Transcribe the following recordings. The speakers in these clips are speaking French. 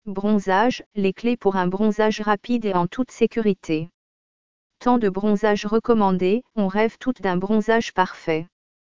Bronzage, les clés pour un bronzage rapide et en toute sécurité. Temps de bronzage recommandé, on rêve toutes d'un bronzage parfait.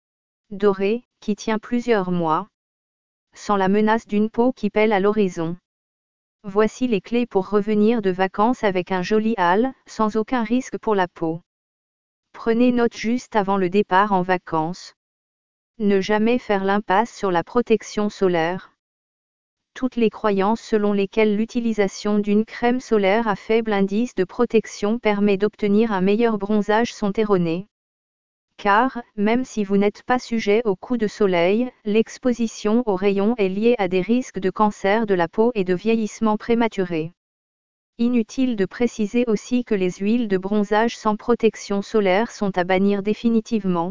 Doré, qui tient plusieurs mois. Sans la menace d'une peau qui pèle à l'horizon. Voici les clés pour revenir de vacances avec un joli hâle, sans aucun risque pour la peau. Prenez note juste avant le départ en vacances. Ne jamais faire l'impasse sur la protection solaire. Toutes les croyances selon lesquelles l'utilisation d'une crème solaire à faible indice de protection permet d'obtenir un meilleur bronzage sont erronées. Car, même si vous n'êtes pas sujet aux coups de soleil, l'exposition aux rayons est liée à des risques de cancer de la peau et de vieillissement prématuré. Inutile de préciser aussi que les huiles de bronzage sans protection solaire sont à bannir définitivement.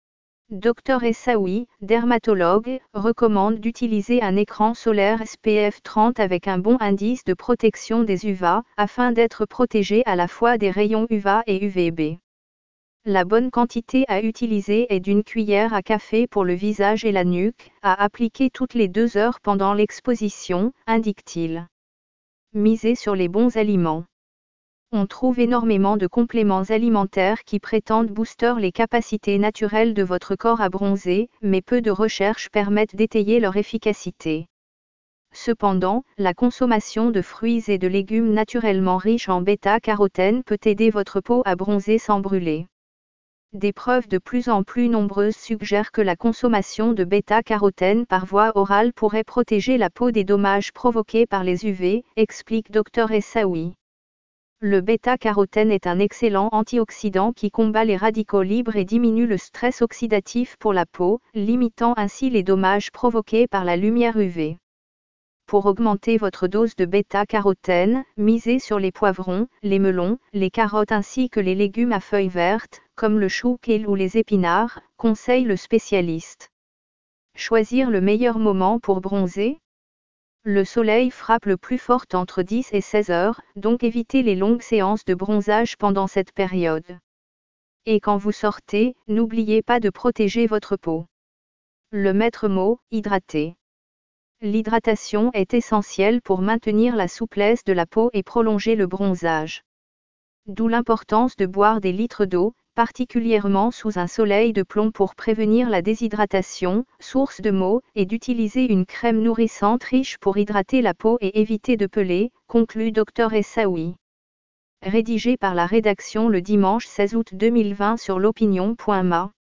Dr Essaoui, dermatologue, recommande d'utiliser un écran solaire SPF 30 avec un bon indice de protection des UVA, afin d'être protégé à la fois des rayons UVA et UVB. La bonne quantité à utiliser est d'une cuillère à café pour le visage et la nuque, à appliquer toutes les 2 heures pendant l'exposition, indique-t-il. Misez sur les bons aliments. On trouve énormément de compléments alimentaires qui prétendent booster les capacités naturelles de votre corps à bronzer, mais peu de recherches permettent d'étayer leur efficacité. Cependant, la consommation de fruits et de légumes naturellement riches en bêta-carotène peut aider votre peau à bronzer sans brûler. Des preuves de plus en plus nombreuses suggèrent que la consommation de bêta-carotène par voie orale pourrait protéger la peau des dommages provoqués par les UV, explique Dr Essaoui. Le bêta-carotène est un excellent antioxydant qui combat les radicaux libres et diminue le stress oxydatif pour la peau, limitant ainsi les dommages provoqués par la lumière UV. Pour augmenter votre dose de bêta-carotène, misez sur les poivrons, les melons, les carottes ainsi que les légumes à feuilles vertes, comme le chou kale ou les épinards, conseille le spécialiste. Choisir le meilleur moment pour bronzer ? Le soleil frappe le plus fort entre 10 et 16 heures, donc évitez les longues séances de bronzage pendant cette période. Et quand vous sortez, n'oubliez pas de protéger votre peau. Le maître mot, hydrater. L'hydratation est essentielle pour maintenir la souplesse de la peau et prolonger le bronzage. D'où l'importance de boire des litres d'eau, particulièrement sous un soleil de plomb pour prévenir la déshydratation, source de maux, et d'utiliser une crème nourrissante riche pour hydrater la peau et éviter de peler, conclut Dr Essaoui. Rédigé par la rédaction le dimanche 16 août 2020 sur l'opinion.ma.